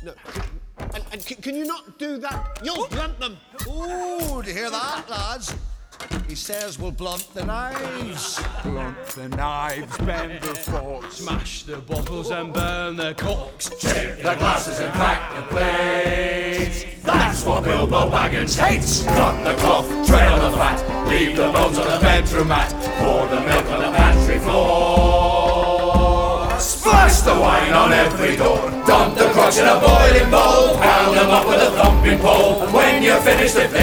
No. And can you not do that? You'll blunt them. Ooh, do you hear that, lads? He says we'll blunt the knives. Blunt the knives, bend the forks, smash the bottles and burn the corks. Tip the glasses and crack the plates. That's what Bilbo Baggins hates. Cut the cloth, tread on the fat, leave the bones on the bedroom mat, pour the milk on the pantry floor. Splash the wine on every door, dump the crocks in a boiling bowl, pound them up with a thumping pole, and when you're finished, if